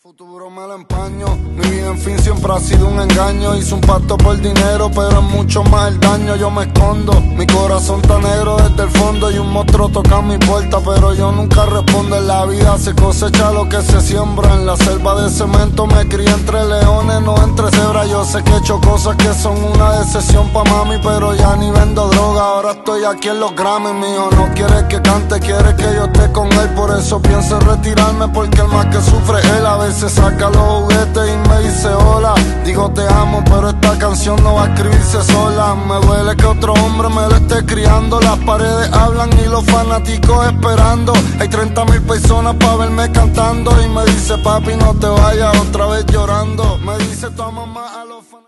Futuro me la empaño, mi vida en fin siempre ha sido un engaño. Hice un pacto por dinero, pero es mucho más el daño. Yo me escondo, mi corazón está negro desde el fondo. Y un monstruo toca mi puerta, pero yo nunca respondo. En la vida se cosecha lo que se siembra. En la selva de cemento me crié entre leones, no entre cebras. Yo sé que he hecho cosas que son una decepción pa' mami, pero ya ni vendo droga. Ahora estoy aquí en los Grammys, mío. No quiere que cante, quiere que yo esté con él. Por eso pienso en retirarme, porque el más que sufre él. A veces saca los juguetes y me dice hola. Digo te amo, pero esta canción no va a escribirse sola. Me duele que otro hombre me lo esté criando. Las paredes hablan y los fanáticos esperando. Hay 30,000 personas pa' verme cantando. Y me dice papi no te vayas otra vez llorando. Me dice tu mamá a los fanáticos.